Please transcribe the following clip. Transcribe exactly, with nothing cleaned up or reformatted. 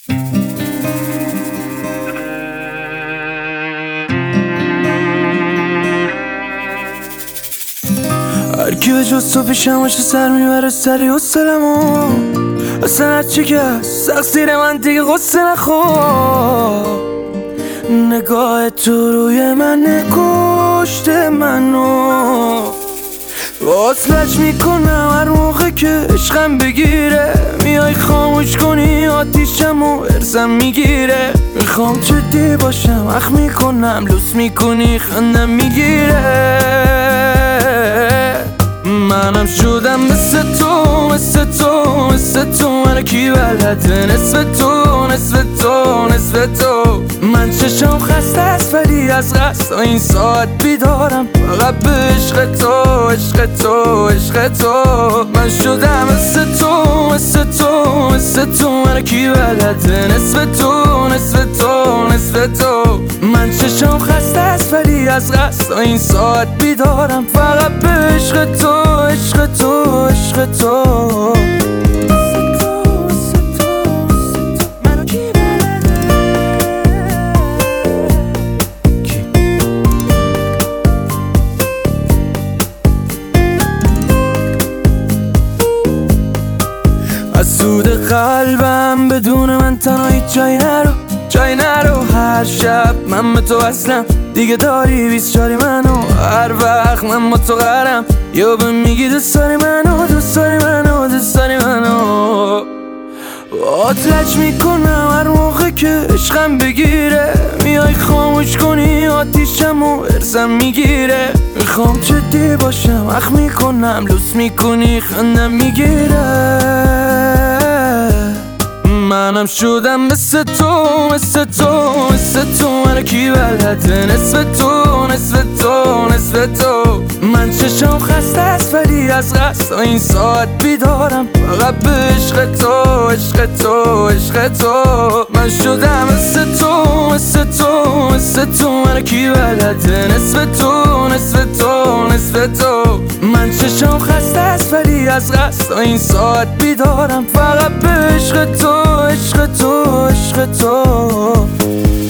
هرکی به جز تو پیشم باشه سر میبره سری حسلمو اصلا هرچی که هست تقصیر من دیگه غصه نخور نگاه تو روی من نکشته منو وصلش میکنم هر موقع که عشقم بگیره میای خاموش کنی آتیشمو ارزم میگیره میخوام جدی باشم اخ میکنم لوس میکنی خندم میگیره منم شدم مثل تو مثل تو مثل تو من کی بلده نصف تو نصف تو نصف تو من چشم خسته است ولی از قصد این ساعت بیدارم فقط به عشق تو عشق تو عشق تو من شدم مثل تو مثل تو مثل تو من کی بلده نصف تو نصف تو نصف تو من چشم خسته است ولی از قصد این ساعت بیدارم فقط به عشق تو عشق تو عشق تو از سود قلبم بدون من تنهایی جای نرو جای نرو هر شب من به تو اصلم دیگه داری بیست چاری منو هر وقت من با تو قرم یا به میگی دوست داری منو دوست داری منو دوست داری منو آتلج میکنم هر موقع که عشقم بگیره میای خاموش کنی آتیشمو ارزم میگیره میخوام جدی باشم اخ میکنم لوس میکنی خندم میگیره منم شدم مثل تو مثل تو مثل تو من کی بلده نصف تو نصف تو نصف تو من چشم خسته است ولی از قصد این ساعت بیدارم فقط به عشق تو عشق تو عشق تو من شدم مثل تو مثل تو مثل تو من کی بلده نصف تو نصف تو نصف تو من چشم خسته است ولی از قصد این ساعت بیدارم فقط به عشق تو عشق تو عشق تو